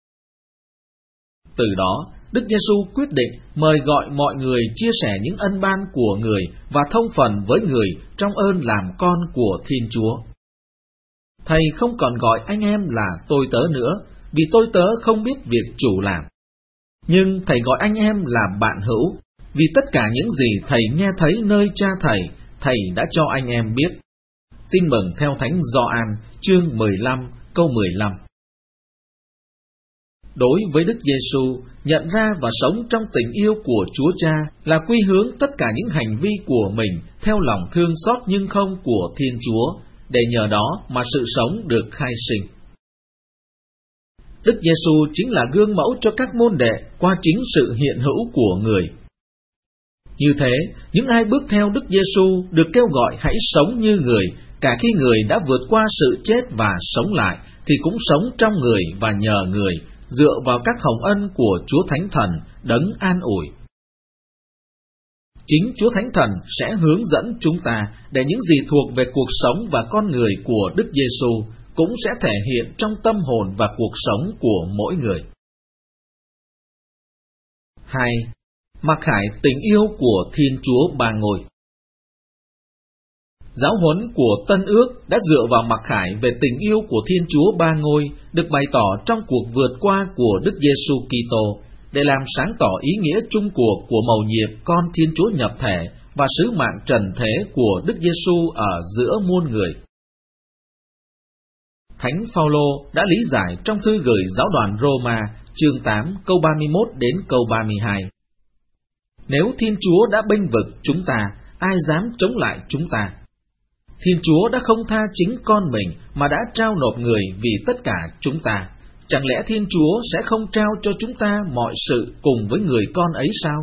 Từ đó, Đức Giêsu quyết định mời gọi mọi người chia sẻ những ân ban của Người và thông phần với Người trong ơn làm con của Thiên Chúa. Thầy không còn gọi anh em là tôi tớ nữa, vì tôi tớ không biết việc chủ làm. Nhưng Thầy gọi anh em là bạn hữu, vì tất cả những gì Thầy nghe thấy nơi Cha Thầy, Thầy đã cho anh em biết. Tin mừng theo Thánh Gioan, chương mười lăm, câu mười lăm. Đối với Đức Giêsu, nhận ra và sống trong tình yêu của Chúa Cha là quy hướng tất cả những hành vi của mình theo lòng thương xót nhưng không của Thiên Chúa, để nhờ đó mà sự sống được khai sinh. Đức Giêsu chính là gương mẫu cho các môn đệ qua chính sự hiện hữu của Người. Như thế, những ai bước theo Đức Giêsu được kêu gọi hãy sống như Người, cả khi Người đã vượt qua sự chết và sống lại, thì cũng sống trong Người và nhờ Người, dựa vào các hồng ân của Chúa Thánh Thần, đấng an ủi. Chính Chúa Thánh Thần sẽ hướng dẫn chúng ta để những gì thuộc về cuộc sống và con người của Đức Giêsu cũng sẽ thể hiện trong tâm hồn và cuộc sống của mỗi người. Hai. Mặc khải tình yêu của Thiên Chúa Ba Ngôi. Giáo huấn của Tân Ước đã dựa vào mặc khải về tình yêu của Thiên Chúa Ba Ngôi, được bày tỏ trong cuộc vượt qua của Đức Giêsu Kitô, để làm sáng tỏ ý nghĩa chung cuộc của mầu nhiệm con Thiên Chúa nhập thể và sứ mạng trần thế của Đức Giêsu ở giữa muôn người. Thánh Phaolô đã lý giải trong thư gửi giáo đoàn Roma chương tám câu ba mươi mốt đến câu ba mươi hai. Nếu Thiên Chúa đã bênh vực chúng ta, ai dám chống lại chúng ta? Thiên Chúa đã không tha chính con mình mà đã trao nộp người vì tất cả chúng ta. Chẳng lẽ Thiên Chúa sẽ không trao cho chúng ta mọi sự cùng với người con ấy sao?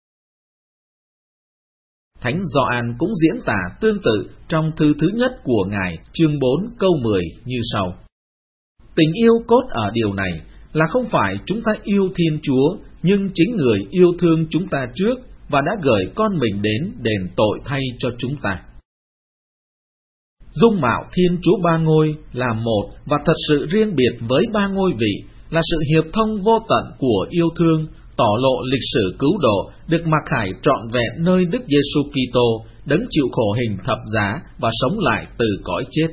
Thánh Gioan cũng diễn tả tương tự trong thư thứ nhất của Ngài chương bốn câu mười như sau. Tình yêu cốt ở điều này là không phải chúng ta yêu Thiên Chúa, nhưng chính Người yêu thương chúng ta trước và đã gửi con mình đến đền tội thay cho chúng ta. Dung mạo Thiên Chúa Ba Ngôi là một và thật sự riêng biệt với ba ngôi vị, là sự hiệp thông vô tận của yêu thương, tỏ lộ lịch sử cứu độ được mặc khải trọn vẹn nơi Đức Giêsu Kitô, đấng chịu khổ hình thập giá và sống lại từ cõi chết.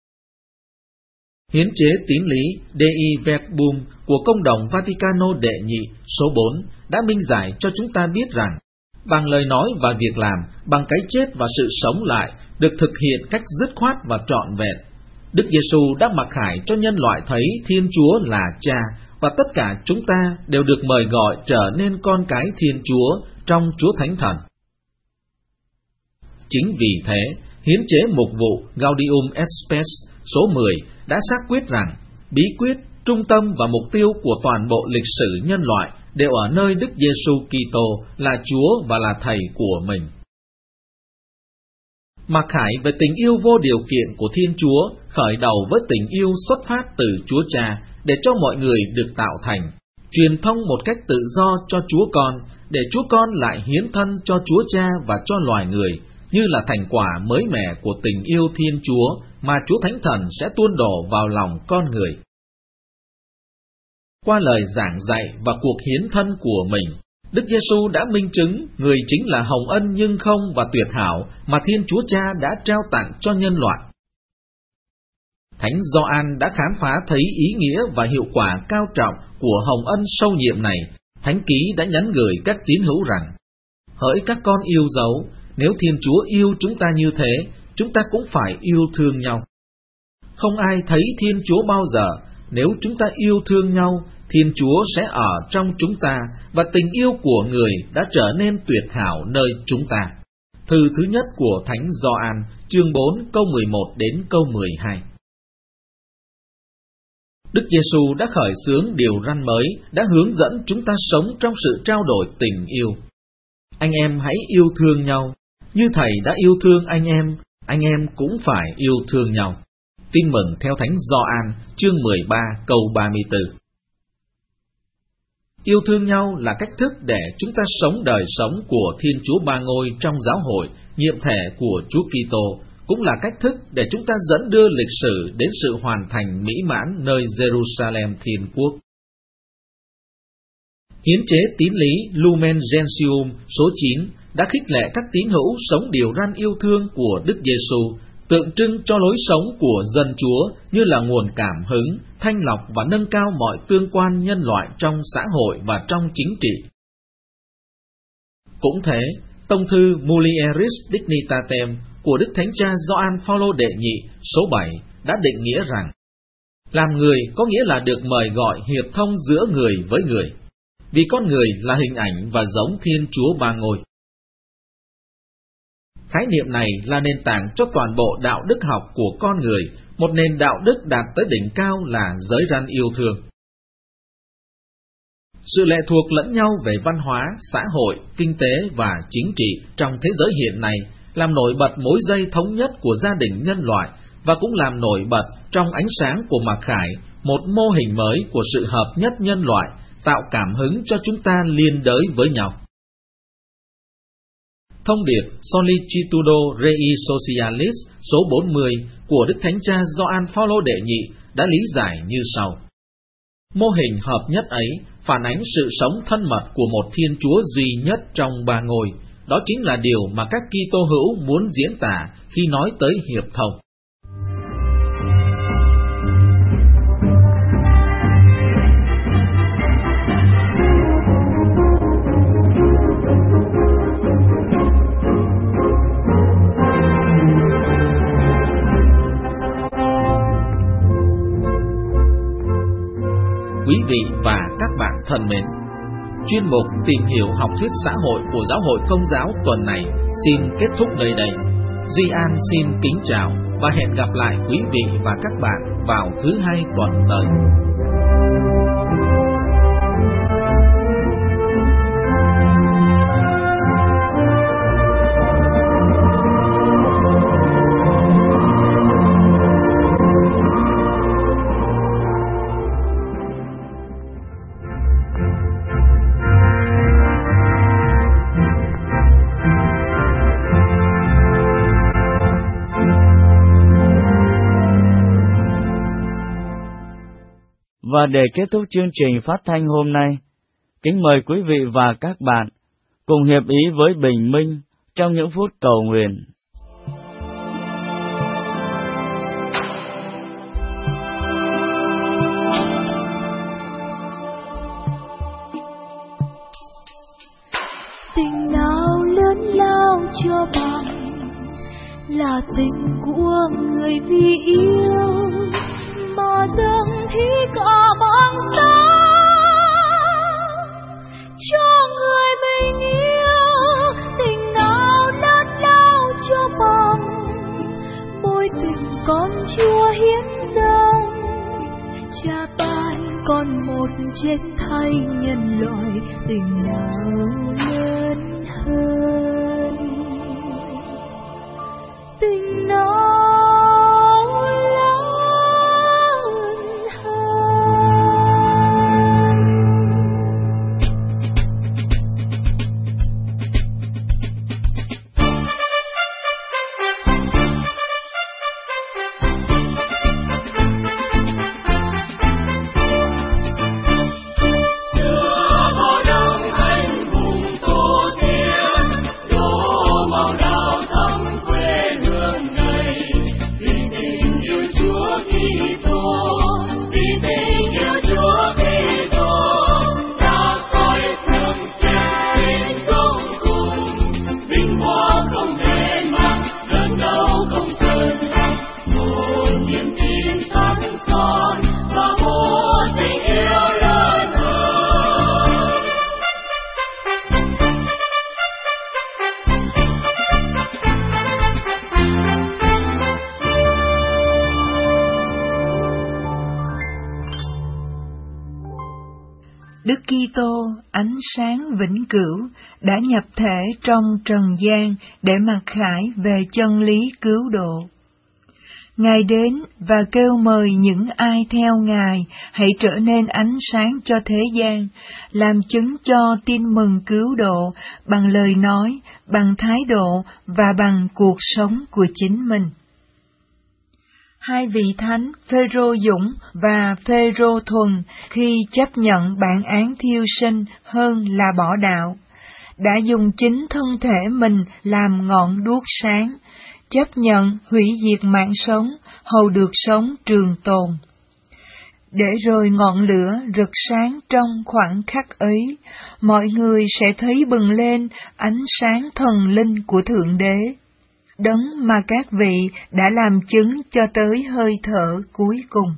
Hiến chế tín lý Dei Verbum của Công đồng Vaticano đệ nhị số bốn đã minh giải cho chúng ta biết rằng, bằng lời nói và việc làm, bằng cái chết và sự sống lại, được thực hiện cách dứt khoát và trọn vẹn. Đức Giêsu đã mặc khải cho nhân loại thấy Thiên Chúa là Cha, và tất cả chúng ta đều được mời gọi trở nên con cái Thiên Chúa trong Chúa Thánh Thần. Chính vì thế, hiến chế mục vụ Gaudium et Spes số mười đã xác quyết rằng bí quyết, trung tâm và mục tiêu của toàn bộ lịch sử nhân loại đều ở nơi Đức Giêsu Kitô là Chúa và là Thầy của mình. Mặc khải về tình yêu vô điều kiện của Thiên Chúa khởi đầu với tình yêu xuất phát từ Chúa Cha để cho mọi người được tạo thành, truyền thông một cách tự do cho Chúa Con, để Chúa Con lại hiến thân cho Chúa Cha và cho loài người, như là thành quả mới mẻ của tình yêu Thiên Chúa mà Chúa Thánh Thần sẽ tuôn đổ vào lòng con người. Qua lời giảng dạy và cuộc hiến thân của mình, Đức Giêsu đã minh chứng người chính là hồng ân nhưng không và tuyệt hảo mà Thiên Chúa Cha đã trao tặng cho nhân loại. Thánh Gioan đã khám phá thấy ý nghĩa và hiệu quả cao trọng của hồng ân sâu nhiệm này. Thánh ký đã nhắn gửi các tín hữu rằng: hỡi các con yêu dấu, nếu Thiên Chúa yêu chúng ta như thế, chúng ta cũng phải yêu thương nhau. Không ai thấy Thiên Chúa bao giờ. Nếu chúng ta yêu thương nhau, Thiên Chúa sẽ ở trong chúng ta, và tình yêu của người đã trở nên tuyệt hảo nơi chúng ta. Thư thứ nhất của Thánh Gioan, chương bốn, câu mười một đến câu mười hai. Đức Giêsu đã khởi xướng điều răn mới, đã hướng dẫn chúng ta sống trong sự trao đổi tình yêu. Anh em hãy yêu thương nhau, như Thầy đã yêu thương anh em, anh em cũng phải yêu thương nhau. Tin mừng theo Thánh Gioan, chương mười ba, câu ba mươi tư. Yêu thương nhau là cách thức để chúng ta sống đời sống của Thiên Chúa Ba Ngôi trong giáo hội, nhiệm thể của Chúa Kitô, cũng là cách thức để chúng ta dẫn đưa lịch sử đến sự hoàn thành mỹ mãn nơi Jerusalem Thiên Quốc. Hiến chế tín lý Lumen Gentium số chín đã khích lệ các tín hữu sống điều răn yêu thương của Đức Giêsu, tượng trưng cho lối sống của dân Chúa như là nguồn cảm hứng, thanh lọc và nâng cao mọi tương quan nhân loại trong xã hội và trong chính trị. Cũng thế, tông thư Mulieris Dignitatem của Đức Thánh Cha Gioan Phaolô đệ nhị số bảy đã định nghĩa rằng làm người có nghĩa là được mời gọi hiệp thông giữa người với người, vì con người là hình ảnh và giống Thiên Chúa Ba Ngôi. Khái niệm này là nền tảng cho toàn bộ đạo đức học của con người, một nền đạo đức đạt tới đỉnh cao là giới răn yêu thương. Sự lệ thuộc lẫn nhau về văn hóa, xã hội, kinh tế và chính trị trong thế giới hiện nay làm nổi bật mối dây thống nhất của gia đình nhân loại và cũng làm nổi bật trong ánh sáng của mặc khải một mô hình mới của sự hợp nhất nhân loại, tạo cảm hứng cho chúng ta liên đới với nhau. Thông điệp Solicitudo Rei Socialis số bốn mươi của Đức Thánh Cha Gioan Phaolô đệ nhị đã lý giải như sau. Mô hình hợp nhất ấy phản ánh sự sống thân mật của một Thiên Chúa duy nhất trong ba ngôi. Đó chính là điều mà các Kitô hữu muốn diễn tả khi nói tới hiệp thông. quý vị và các bạn thân mến, chuyên mục Tìm hiểu học thuyết xã hội của Giáo hội Công giáo tuần này xin kết thúc nơi đây. Duy An xin kính chào và hẹn gặp lại quý vị và các bạn vào thứ hai tuần tới. Và để kết thúc chương trình phát thanh hôm nay, kính mời quý vị và các bạn cùng hiệp ý với Bình Minh trong những phút cầu nguyện. Tình nào lớn lao cho bằng là tình của người vì yêu, mà dâng thi cả bằng sáng cho người mình yêu. Tình nào lớn lao cho bằng mối tình con Chúa hiến dâng, cha ban con một trên thay nhân loại. Tình nào lớn hơn, tình nào Đức Kitô, ánh sáng vĩnh cửu, đã nhập thể trong trần gian để mặc khải về chân lý cứu độ. Ngài đến và kêu mời những ai theo Ngài hãy trở nên ánh sáng cho thế gian, làm chứng cho tin mừng cứu độ bằng lời nói, bằng thái độ và bằng cuộc sống của chính mình. Hai vị thánh Phêrô Dũng và Phêrô Thuần khi chấp nhận bản án thiêu sinh hơn là bỏ đạo, đã dùng chính thân thể mình làm ngọn đuốc sáng, chấp nhận hủy diệt mạng sống, hầu được sống trường tồn. Để rồi ngọn lửa rực sáng trong khoảnh khắc ấy, mọi người sẽ thấy bừng lên ánh sáng thần linh của Thượng Đế, đấng mà các vị đã làm chứng cho tới hơi thở cuối cùng.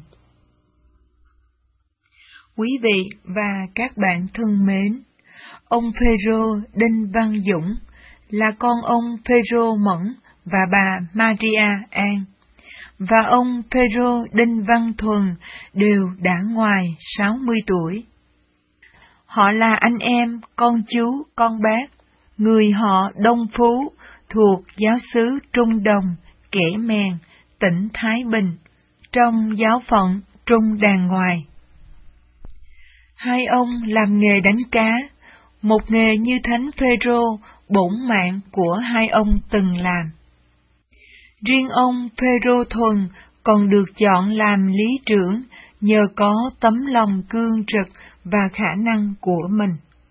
Quý vị và các bạn thân mến, ông Phêrô Đinh Văn Dũng là con ông Phêrô Mẫn và bà Maria An, và ông Phêrô Đinh Văn Thuần đều đã ngoài sáu mươi tuổi. Họ là anh em, con chú, con bác, người họ Đông Phú, thuộc giáo xứ Trung Đồng, Kẻ Mèn, tỉnh Thái Bình, trong giáo phận Trung Đàn Ngoài. Hai ông làm nghề đánh cá, một nghề như Thánh Phêrô, bổn mạng của hai ông từng làm. Riêng ông Phêrô Thuần còn được chọn làm lý trưởng nhờ có tấm lòng cương trực và khả năng của mình.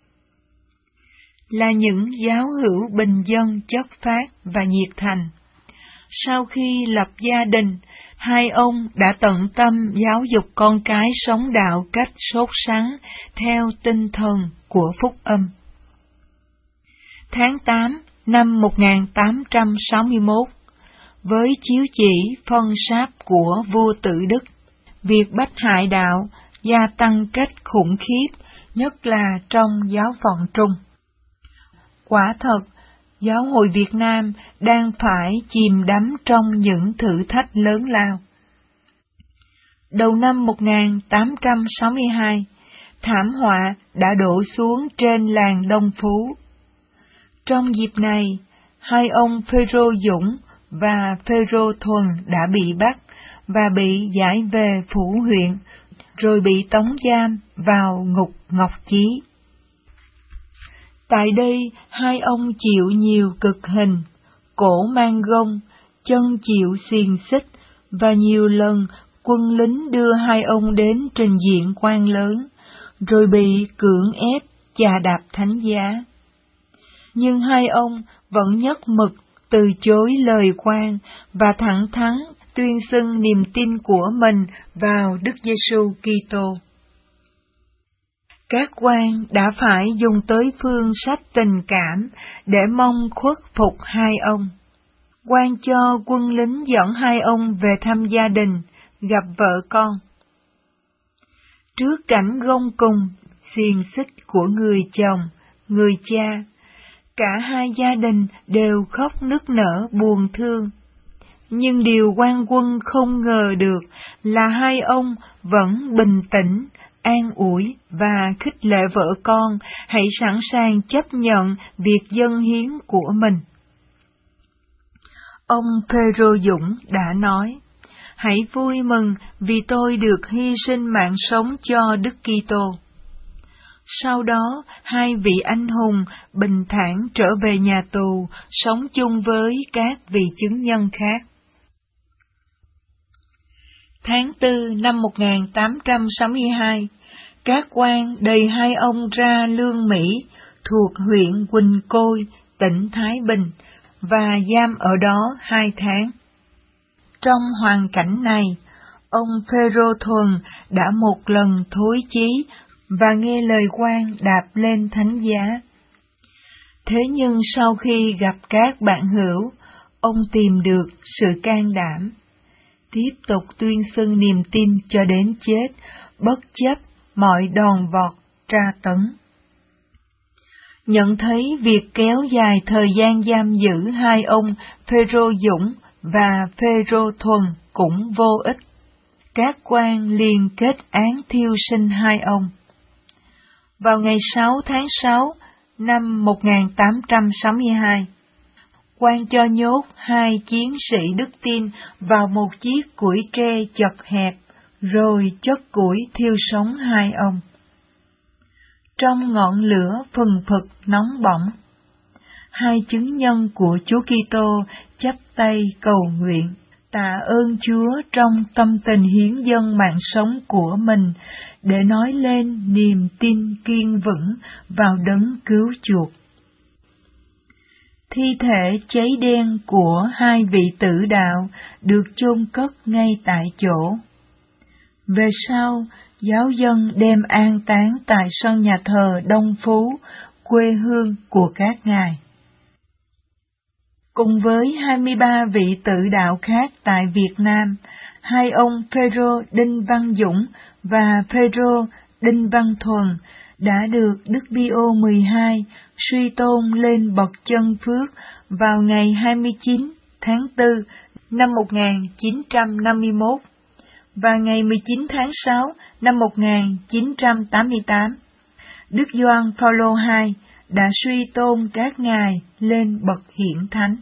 Là những giáo hữu bình dân chất phác và nhiệt thành. Sau khi lập gia đình, hai ông đã tận tâm giáo dục con cái sống đạo cách sốt sắng theo tinh thần của phúc âm. Tháng tám năm một nghìn tám trăm sáu mươi mốt, với chiếu chỉ phân sáp của vua Tự Đức, việc bách hại đạo gia tăng cách khủng khiếp, nhất là trong giáo phận Trung. Quả thật, giáo hội Việt Nam đang phải chìm đắm trong những thử thách lớn lao. Đầu năm một nghìn tám trăm sáu mươi hai, thảm họa đã đổ xuống trên làng Đông Phú. Trong dịp này, hai ông Phêrô Dũng và Phêrô Thuần đã bị bắt và bị giải về phủ huyện, rồi bị tống giam vào ngục Ngọc Chí. Tại đây, hai ông chịu nhiều cực hình, cổ mang gông, chân chịu xiềng xích, và nhiều lần quân lính đưa hai ông đến trình diện quan lớn, rồi bị cưỡng ép chà đạp thánh giá. Nhưng hai ông vẫn nhất mực từ chối lời quan và thẳng thắn tuyên xưng niềm tin của mình vào Đức Giêsu Kitô. Các quan đã phải dùng tới phương sách tình cảm để mong khuất phục hai ông. Quan cho quân lính dẫn hai ông về thăm gia đình, gặp vợ con. Trước cảnh gông cùng, xiềng xích của người chồng, người cha, cả hai gia đình đều khóc nức nở buồn thương. Nhưng điều quan quân không ngờ được là hai ông vẫn bình tĩnh, an ủi và khích lệ vợ con hãy sẵn sàng chấp nhận việc dâng hiến của mình. Ông Phêrô Dũng đã nói: "Hãy vui mừng vì tôi được hy sinh mạng sống cho Đức Kitô." Sau đó, hai vị anh hùng bình thản trở về nhà tù, sống chung với các vị chứng nhân khác. Tháng tư năm một nghìn tám trăm sáu mươi hai, các quan đầy hai ông ra Lương Mỹ thuộc huyện Quỳnh Côi, tỉnh Thái Bình, và giam ở đó hai tháng. Trong hoàn cảnh này, ông Phêrô Thuần đã một lần thối chí và nghe lời quan đạp lên thánh giá. Thế nhưng sau khi gặp các bạn hữu, ông tìm được sự can đảm, tiếp tục tuyên xưng niềm tin cho đến chết, bất chấp mọi đòn vọt tra tấn. Nhận thấy việc kéo dài thời gian giam giữ hai ông Phêrô Dũng và Phêrô Thuần cũng vô ích, các quan liền kết án thiêu sinh hai ông. Vào ngày sáu tháng sáu năm một nghìn tám trăm sáu mươi hai, quan cho nhốt hai chiến sĩ đức tin vào một chiếc củi tre chật hẹp, rồi chất củi thiêu sống hai ông. Trong ngọn lửa phừng phực nóng bỏng, hai chứng nhân của Chúa Kitô chắp tay cầu nguyện, tạ ơn Chúa trong tâm tình hiến dâng mạng sống của mình để nói lên niềm tin kiên vững vào đấng cứu chuộc. Thi thể cháy đen của hai vị tử đạo được chôn cất ngay tại chỗ. Về sau, giáo dân đem an táng tại sân nhà thờ Đông Phú, quê hương của các ngài. Cùng với hai mươi ba vị tử đạo khác tại Việt Nam, hai ông Phêrô Đinh Văn Dũng và Phêrô Đinh Văn Thuần đã được Đức Pio mười hai suy tôn lên bậc chân phước vào ngày hai mươi chín tháng tư năm một nghìn chín trăm năm mươi mốt và ngày mười chín tháng sáu năm một nghìn chín trăm tám mươi tám. Đức Gioan Phaolô hai đã suy tôn các ngài lên bậc hiển thánh.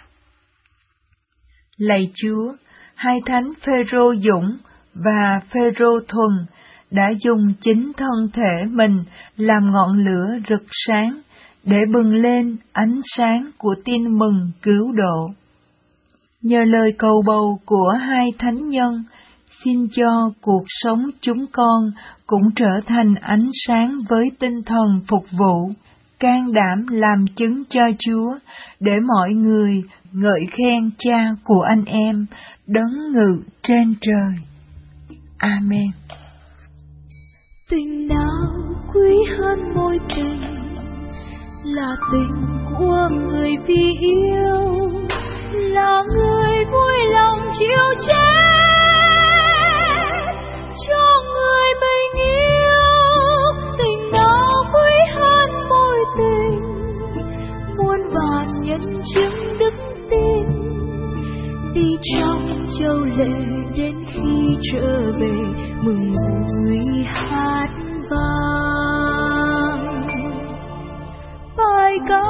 Lạy Chúa, hai thánh Phêrô Dũng và Phêrô Thuần đã dùng chính thân thể mình làm ngọn lửa rực sáng để bừng lên ánh sáng của tin mừng cứu độ. Nhờ lời cầu bầu của hai thánh nhân, xin cho cuộc sống chúng con cũng trở thành ánh sáng với tinh thần phục vụ, can đảm làm chứng cho Chúa, để mọi người ngợi khen Cha của anh em, đấng ngự trên trời. Amen. Tình nào quý hơn mối tình, là tình của người vì yêu, là người vui lòng chịu chết cho người mình người hát vang bài ca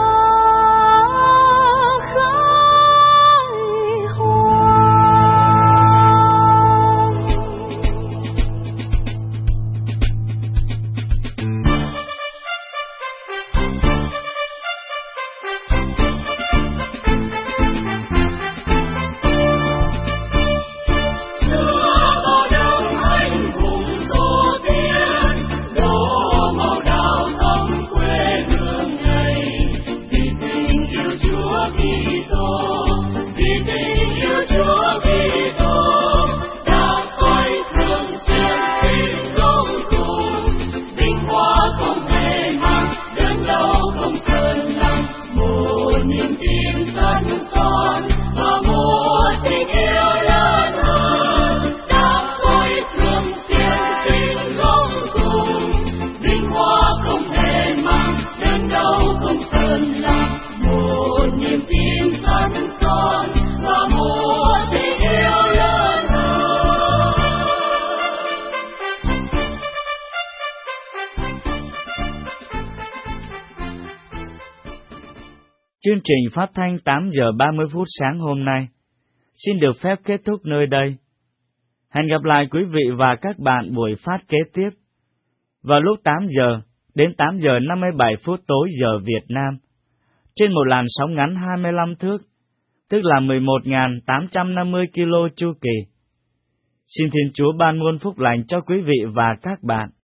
Chương trình phát thanh tám giờ ba mươi phút sáng hôm nay xin được phép kết thúc nơi đây. Hẹn gặp lại quý vị và các bạn buổi phát kế tiếp vào lúc tám giờ đến tám giờ năm mươi bảy phút tối giờ Việt Nam trên một làn sóng ngắn hai mươi lăm thước, tức là mười một nghìn tám trăm năm mươi ki lô chu kỳ. Xin Thiên Chúa ban muôn phúc lành cho quý vị và các bạn.